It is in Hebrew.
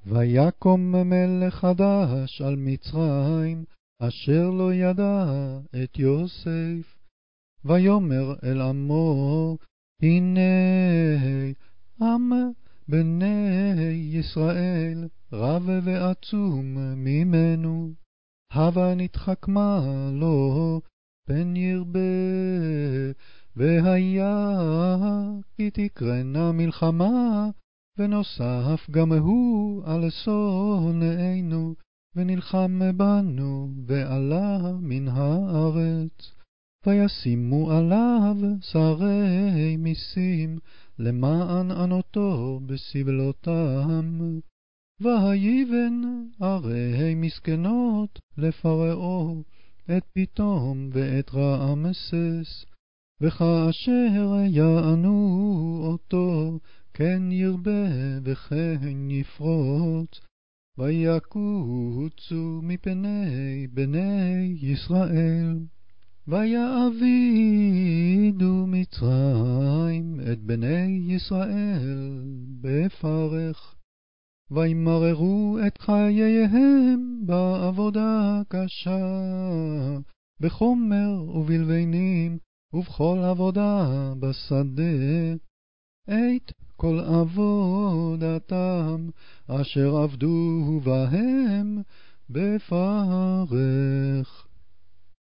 ויקום מלך חדש על מצרים, אשר לא ידע את יוסף. ויאמר אל עמו, הנה עם בני ישראל רב ועצום ממנו, הבה נתחכמה לו פן ירבה, והיה כי תקרנה מלחמה, ונוסף גם הוא על שונאינו, ונלחם בנו ועלה מן הארץ. וישימו עליו שרי מיסים, למען ענותו בסבלותם. ויבן ערי מסכנות לפרעה, את פתאום ואת רעמסס, וכאשר יענו אותו, כן ירבה וכן יפרוץ. ויקוצו מפני בני ישראל. ויעבידו מצרים את בני ישראל בפרך, וימררו את חייהם בעבודה קשה, בחומר ובלבנים ובכל עבודה בשדה, את כל עבודתם אשר עבדו בהם בפרך.